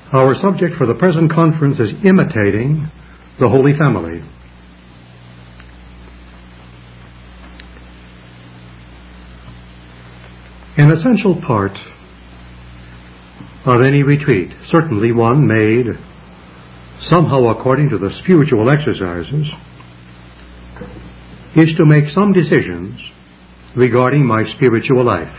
Our subject for the present conference is imitating the Holy Family. An essential part of any retreat, certainly one made somehow according to the spiritual exercises, is to make some decisions regarding my spiritual life.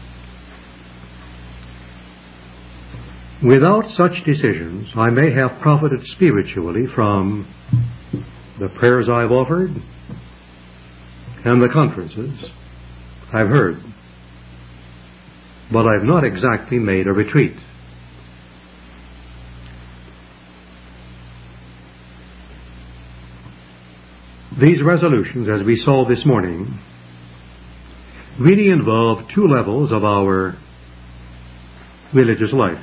Without such decisions, I may have profited spiritually from the prayers I've offered and the conferences I've heard, but I've not exactly made a retreat. These resolutions, as we saw this morning, really involve two levels of our religious life.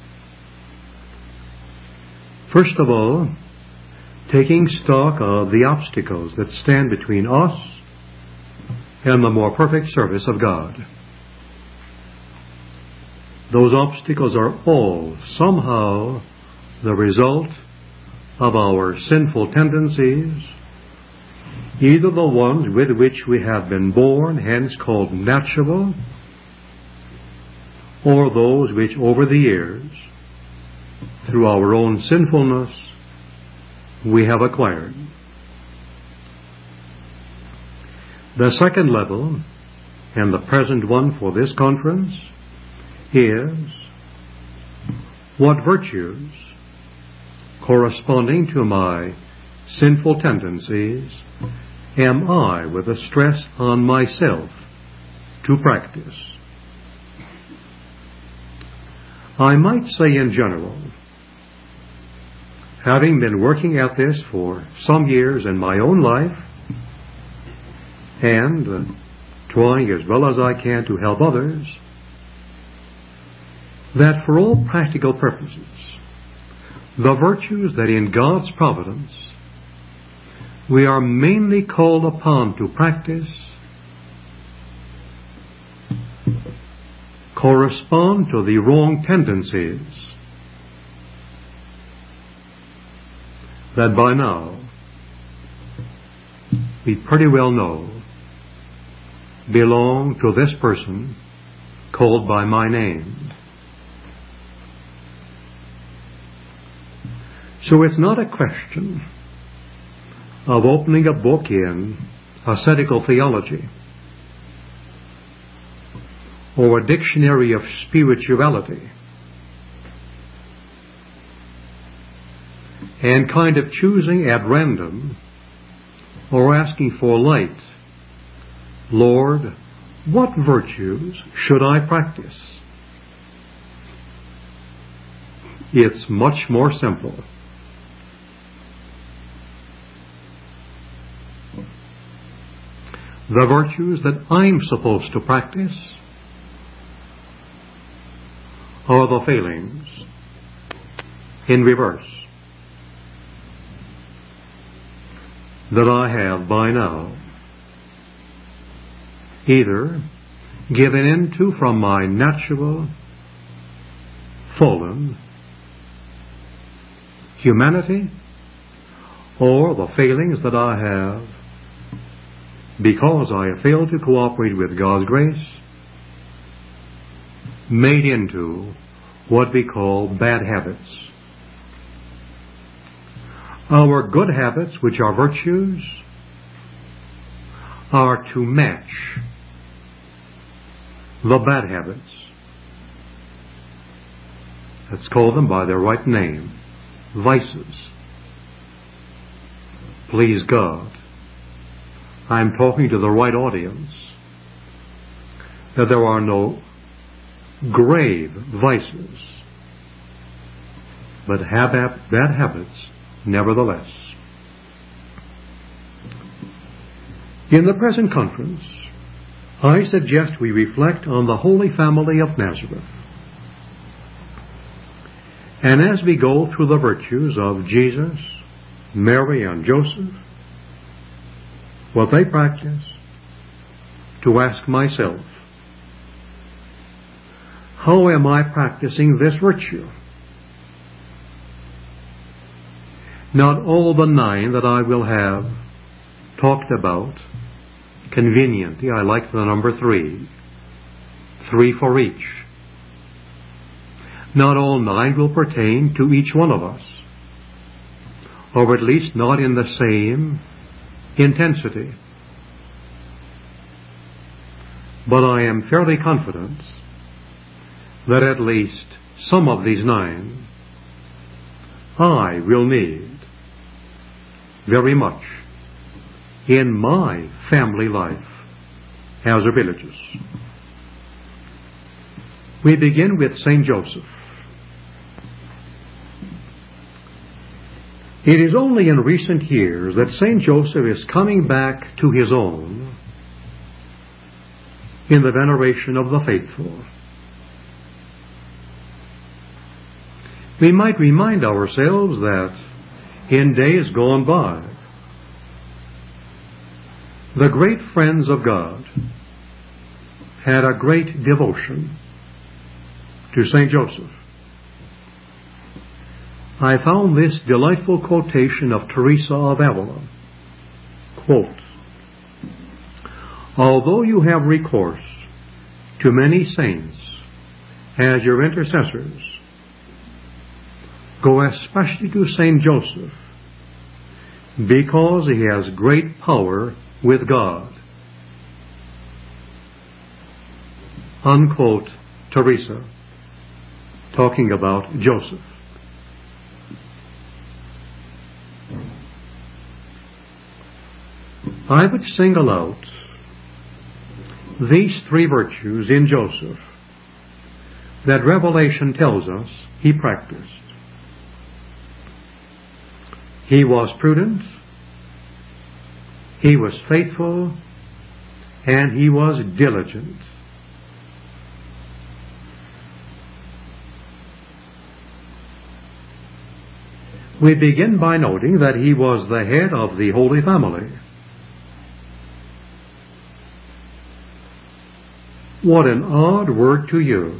First of all, taking stock of the obstacles that stand between us and the more perfect service of God. Those obstacles are all somehow the result of our sinful tendencies, either the ones with which we have been born, hence called natural, or those which over the years, through our own sinfulness, we have acquired. The second level, and the present one for this conference, is what virtues, corresponding to my sinful tendencies, am I, with a stress on myself, to practice? I might say in general, having been working at this for some years in my own life, and trying as well as I can to help others, that for all practical purposes, the virtues that in God's providence we are mainly called upon to practice correspond to the wrong tendencies that by now we pretty well know belong to this person called by my name. So it's not a question of opening a book in ascetical theology or a dictionary of spirituality and kind of choosing at random or asking for light, Lord, what virtues should I practice? It's much more simple. The virtues that I'm supposed to practice are the failings in reverse that I have by now either given into from my natural fallen humanity, or the failings that I have because I have failed to cooperate with God's grace, made into what we call bad habits. Our good habits, which are virtues, are to match the bad habits. Let's call them by their right name, vices. Please God, I'm talking to the right audience, that there are no grave vices, but bad habits nevertheless. In the present conference, I suggest we reflect on the Holy Family of Nazareth. And as we go through the virtues of Jesus, Mary, and Joseph, what they practice, to ask myself, how am I practicing this virtue? Not all the 9 that I will have talked about conveniently. I like the number 3. 3 for each. Not all 9 will pertain to each one of us, or at least not in the same intensity. But I am fairly confident that at least some of these 9 I will need very much in my family life as a religious. We begin with St. Joseph. It is only in recent years that St. Joseph is coming back to his own in the veneration of the faithful. We might remind ourselves that in days gone by, the great friends of God had a great devotion to St. Joseph. I found this delightful quotation of Teresa of Avila. Quote, "Although you have recourse to many saints as your intercessors, go especially to St. Joseph, because he has great power with God." Unquote Teresa, talking about Joseph. I would single out these 3 virtues in Joseph that Revelation tells us he practiced. He was prudent, he was faithful, and he was diligent. We begin by noting that he was the head of the Holy Family. What an odd word to use.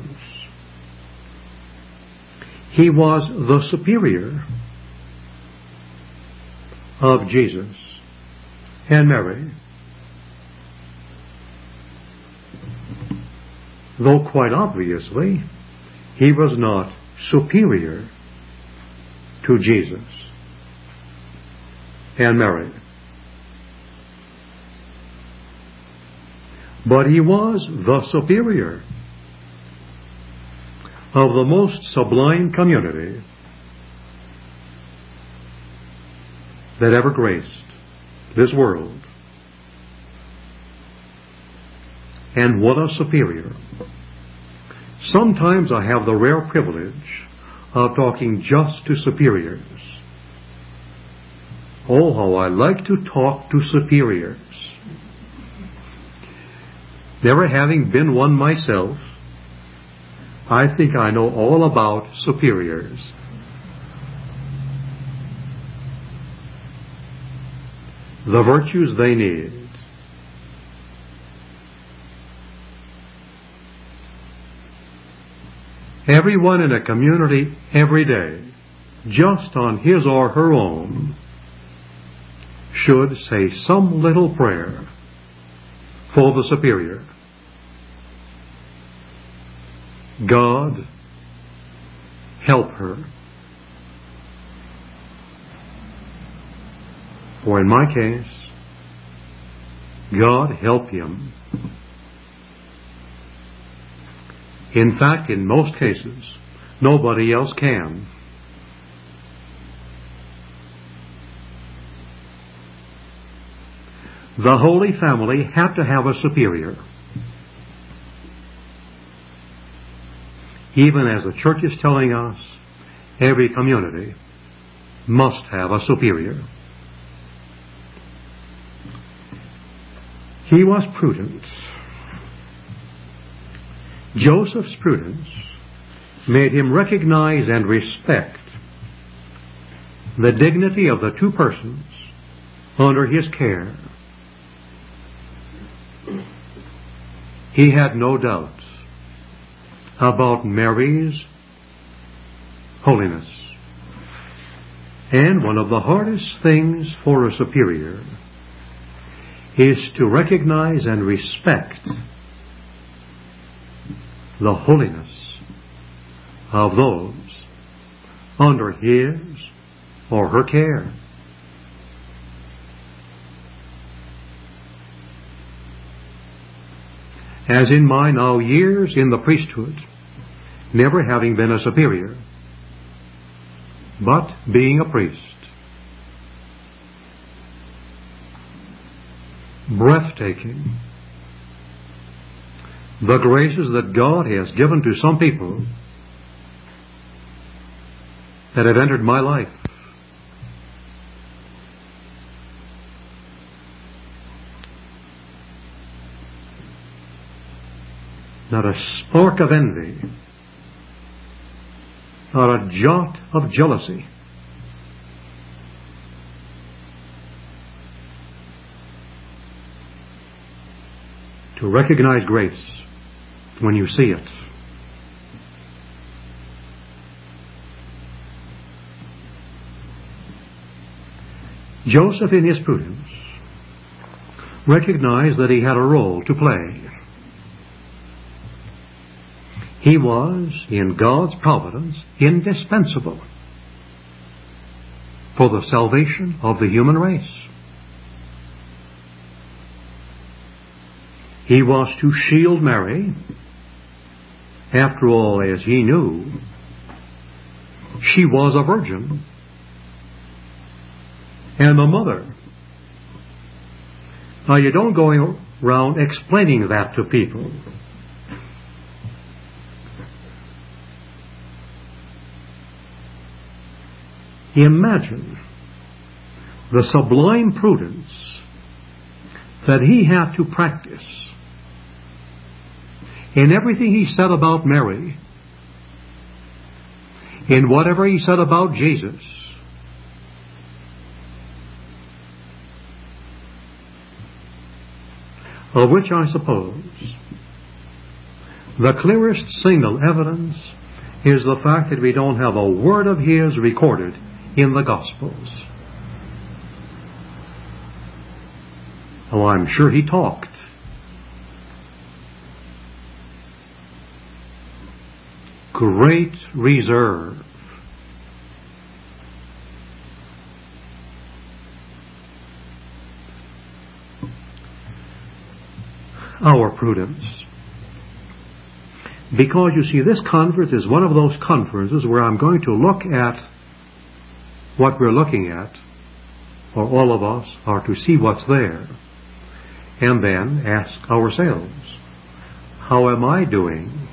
He was the superior of Jesus and Mary, though quite obviously he was not superior to Jesus and Mary. But he was the superior of the most sublime community that ever graced this world. And what a superior. Sometimes I have the rare privilege of talking just to superiors. Oh, how I like to talk to superiors. Never having been one myself, I think I know all about superiors. The virtues they need. Everyone in a community every day, just on his or her own, should say some little prayer for the superior. God, help her. Or in my case, God, help him. In fact, in most cases, nobody else can. The Holy Family had to have a superior. Even as the Church is telling us, every community must have a superior. He was prudent. Joseph's prudence made him recognize and respect the dignity of the 2 persons under his care. He had no doubts about Mary's holiness And one of the hardest things for a superior is to recognize and respect the holiness of those under his or her care. As in my now years in the priesthood, never having been a superior, but being a priest, breathtaking, the graces that God has given to some people that have entered my life. Not a spark of envy, not a jot of jealousy. To recognize grace when you see it. Joseph, in his prudence, recognized that he had a role to play. He was, in God's providence, indispensable for the salvation of the human race. He was to shield Mary. After all, as he knew, she was a virgin and a mother. Now, you don't go around explaining that to people. Imagine the sublime prudence that he had to practice in everything he said about Mary, in whatever he said about Jesus. Of which I suppose the clearest single evidence is the fact that we don't have a word of his recorded in the Gospels. Oh, I'm sure he talked. Great reserve. Our prudence. Because you see, this conference is one of those conferences where I'm going to look at what we're looking at, or all of us are to see what's there, and then ask ourselves, how am I doing?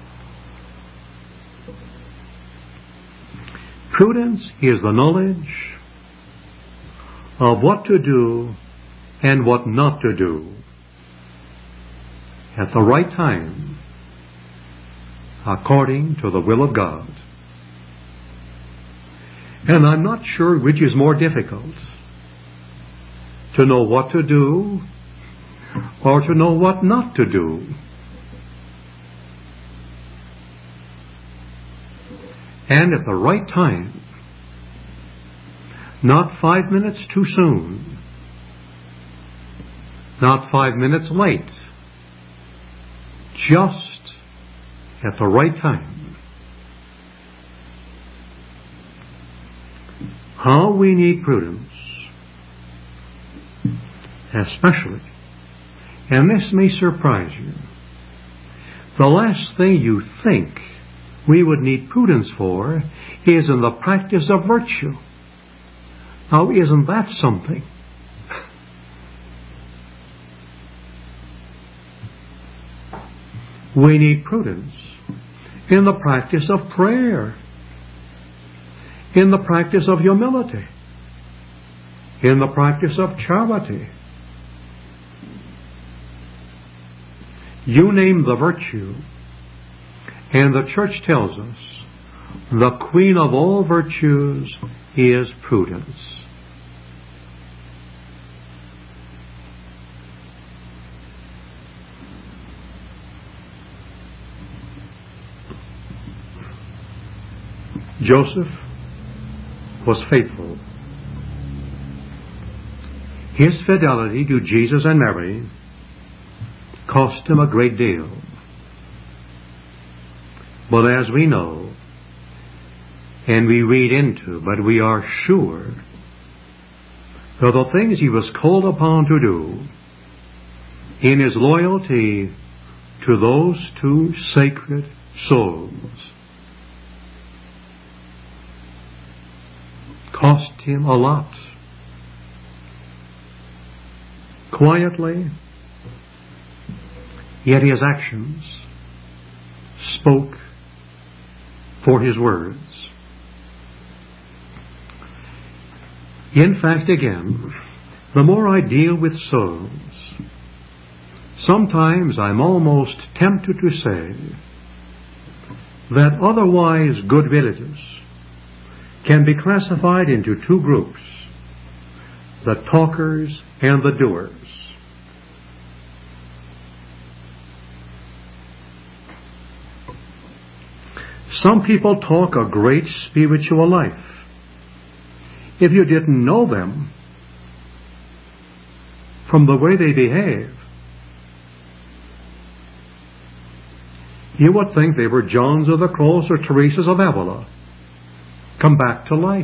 Prudence is the knowledge of what to do and what not to do at the right time, according to the will of God. And I'm not sure which is more difficult, to know what to do or to know what not to do. And at the right time, not 5 minutes too soon, not 5 minutes late, just at the right time. How we need prudence, especially, and this may surprise you, the last thing you think we would need prudence for is in the practice of virtue. Now, isn't that something? We need prudence in the practice of prayer, in the practice of humility, in the practice of charity. You name the virtue, and the Church tells us the queen of all virtues is prudence. Joseph was faithful His fidelity to Jesus and Mary cost him a great deal. But as we know, and we read into, but we are sure that the things he was called upon to do in his loyalty to those two sacred souls cost him a lot. Quietly, yet his actions spoke for his words. In fact, again, the more I deal with souls, sometimes I'm almost tempted to say that otherwise good villages can be classified into two groups, the talkers and the doers. Some people talk a great spiritual life. If you didn't know them from the way they behave, you would think they were Johns of the Cross or Teresas of Avila come back to life.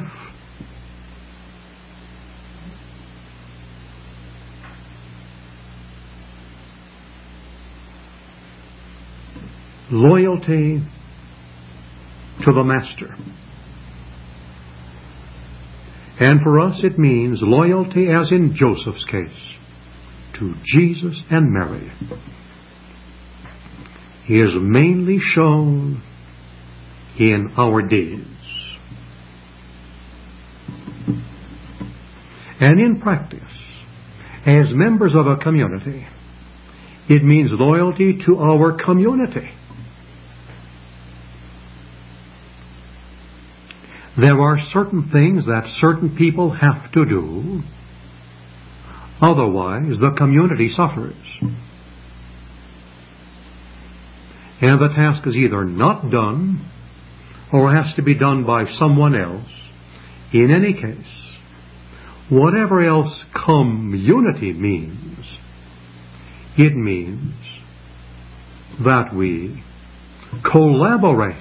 Loyalty to the Master. And for us it means loyalty, as in Joseph's case, to Jesus and Mary. Is mainly shown in our deeds. And in practice, as members of a community, it means loyalty to our community. There are certain things that certain people have to do, otherwise the community suffers. And the task is either not done or has to be done by someone else. In any case, whatever else community means, it means that we collaborate.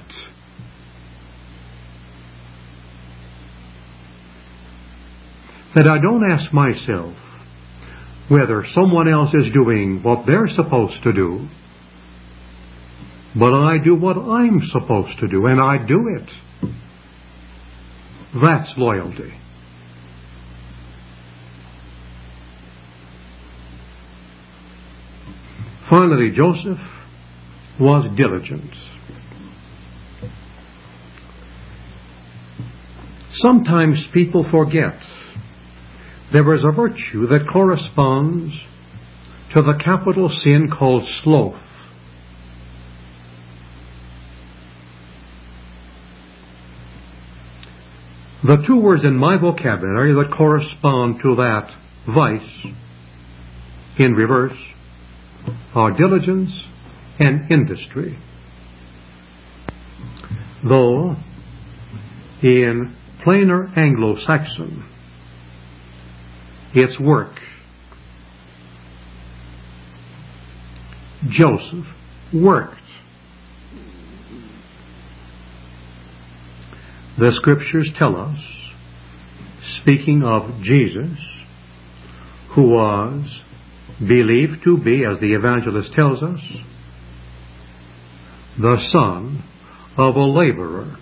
That I don't ask myself whether someone else is doing what they're supposed to do, but I do what I'm supposed to do, and I do it. That's loyalty. Finally, Joseph was diligent. Sometimes people forget there is a virtue that corresponds to the capital sin called sloth. The two words in my vocabulary that correspond to that vice in reverse are diligence and industry. Though in plainer Anglo-Saxon, it's work. Joseph worked. The Scriptures tell us, speaking of Jesus, who was believed to be, as the evangelist tells us, the son of a laborer.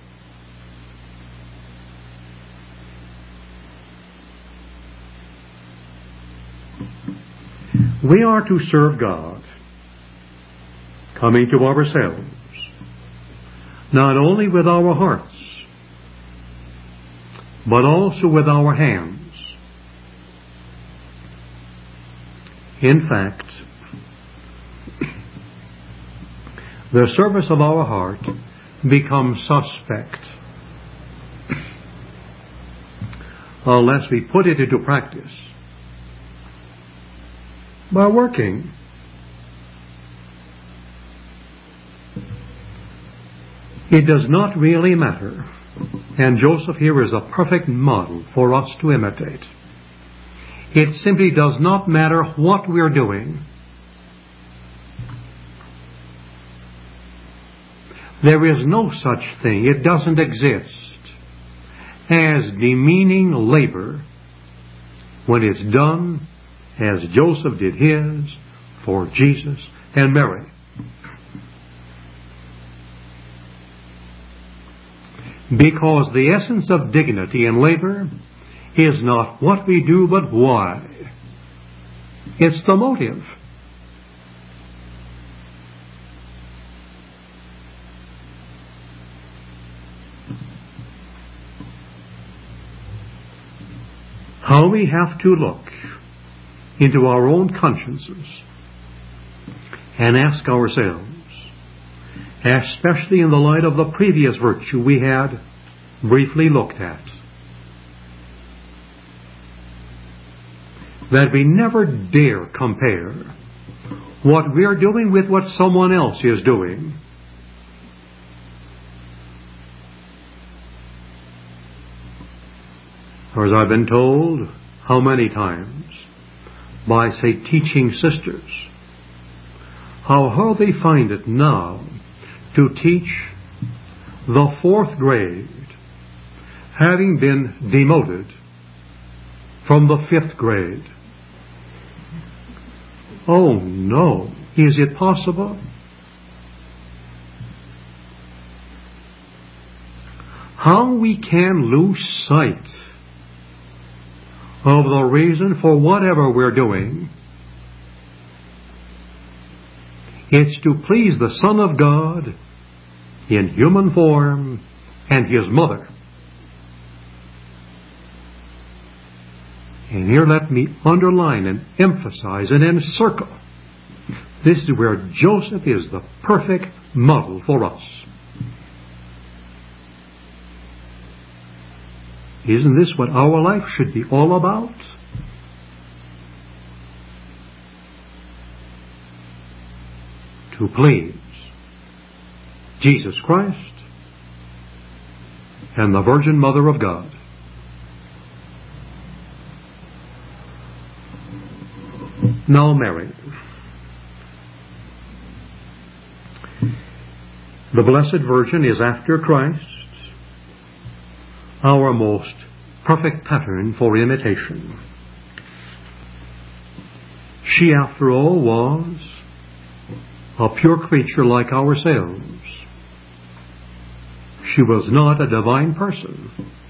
We are to serve God, coming to ourselves, not only with our hearts, but also with our hands. In fact, the service of our heart becomes suspect unless we put it into practice by working. It does not really matter, and Joseph here is a perfect model for us to imitate. It simply does not matter what we're doing. There is no such thing, it doesn't exist, as demeaning labor when it's done as Joseph did his for Jesus and Mary. Because the essence of dignity in labor is not what we do, but why. It's the motive. How we have to look into our own consciences and ask ourselves, especially in the light of the previous virtue we had briefly looked at, that we never dare compare what we're doing with what someone else is doing. Or as I've been told how many times by, say, teaching sisters, how they find it now to teach the 4th grade, having been demoted from the 5th grade. Oh no, is it possible? How we can lose sight of the reason for whatever we're doing. It's to please the Son of God in human form and His mother. And here let me underline and emphasize and encircle. This is where Joseph is the perfect model for us. Isn't this what our life should be all about? To please Jesus Christ and the Virgin Mother of God. Now Mary, the Blessed Virgin, is after Christ our most perfect pattern for imitation. She, after all, was a pure creature like ourselves. She was not a divine person.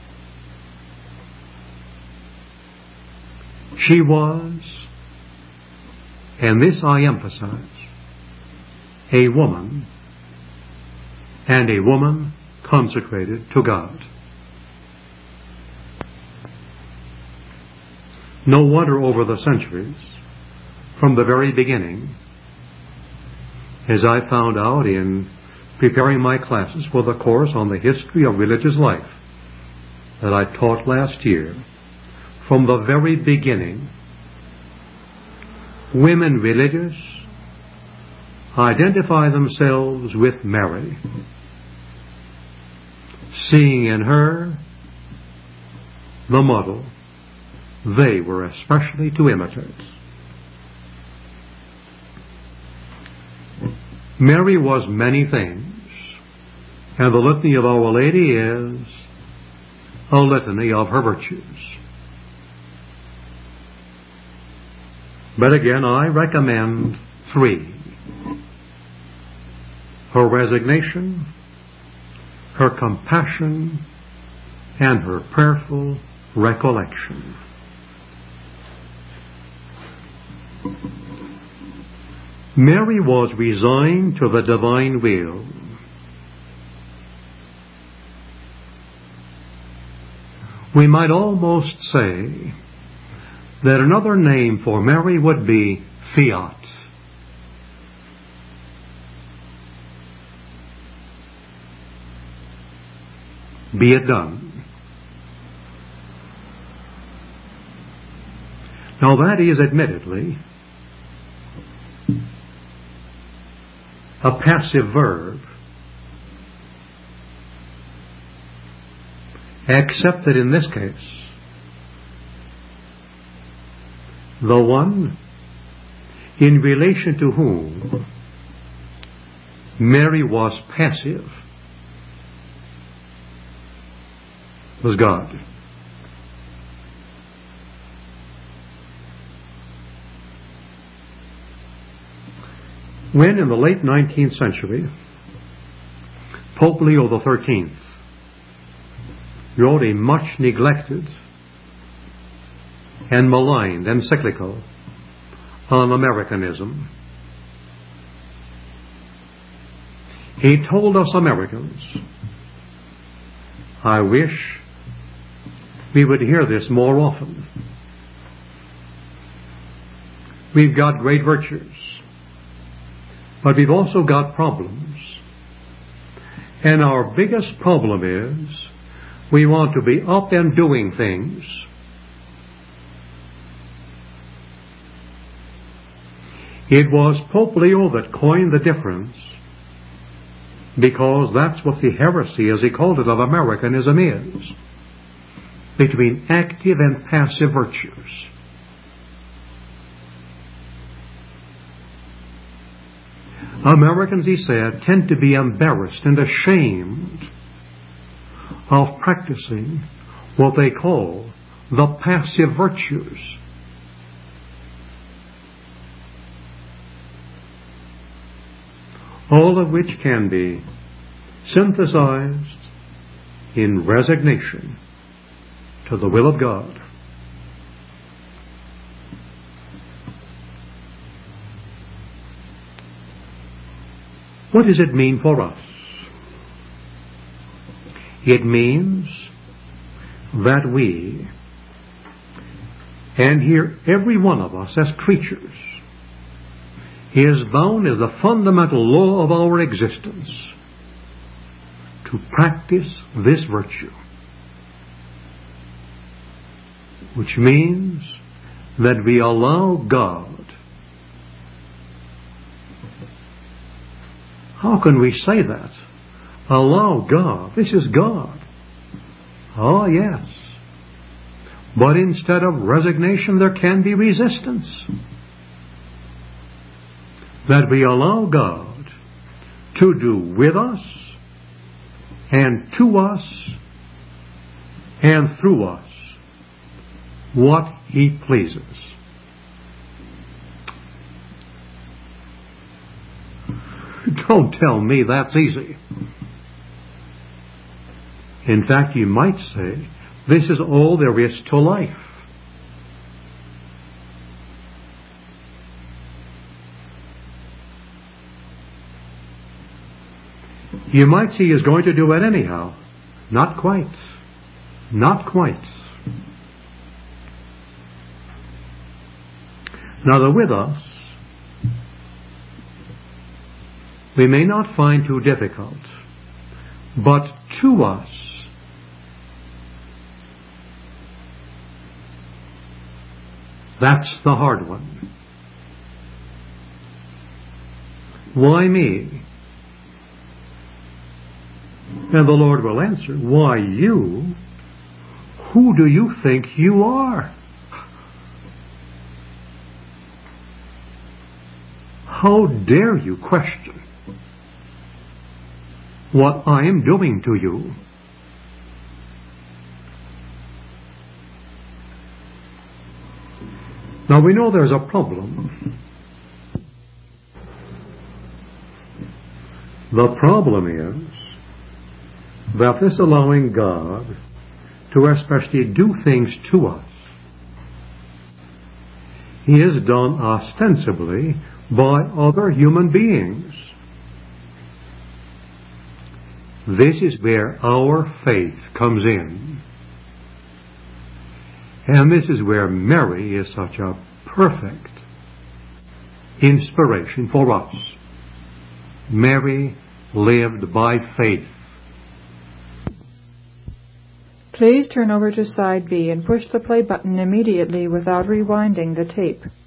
She was, and this I emphasize, a woman, and a woman consecrated to God. No wonder over the centuries, from the very beginning, as I found out in preparing my classes for the course on the history of religious life that I taught last year, from the very beginning, women religious identify themselves with Mary, seeing in her the model they were especially to imitate. Mary was many things, and the litany of Our Lady is a litany of her virtues. But again, I recommend 3. Her resignation, her compassion, and her prayerful recollection. Mary was resigned to the divine will. We might almost say that another name for Mary would be fiat. Be it done. Now that is admittedly a passive verb, except that in this case, the one in relation to whom Mary was passive was God. When in the late 19th century, Pope Leo XIII wrote a much neglected and maligned encyclical on Americanism, he told us Americans, I wish we would hear this more often. We've got great virtues, but we've also got problems. And our biggest problem is we want to be up and doing things. It was Pope Leo that coined the difference, because that's what the heresy, as he called it, of Americanism is, between active and passive virtues. Americans, he said, tend to be embarrassed and ashamed of practicing what they call the passive virtues. All of which can be synthesized in resignation to the will of God. What does it mean for us? It means that we, and here every one of us as creatures, is bound as the fundamental law of our existence to practice this virtue, which means that we allow God. How can we say that? Allow God. This is God. Oh, yes. But instead of resignation, there can be resistance. That we allow God to do with us and to us and through us what He pleases. Don't tell me that's easy. In fact, you might say, this is all there is to life. You might see He's going to do it anyhow. Not quite. Not quite. Now, the with us, we may not find too difficult, but to us, that's the hard one. Why me? And the Lord will answer, why you? Who do you think you are? How dare you question what I am doing to you? Now we know there's a problem. The problem is that this allowing God to especially do things to us is done ostensibly by other human beings. This is where our faith comes in. And this is where Mary is such a perfect inspiration for us. Mary lived by faith. Please turn over to side B and push the play button immediately without rewinding the tape.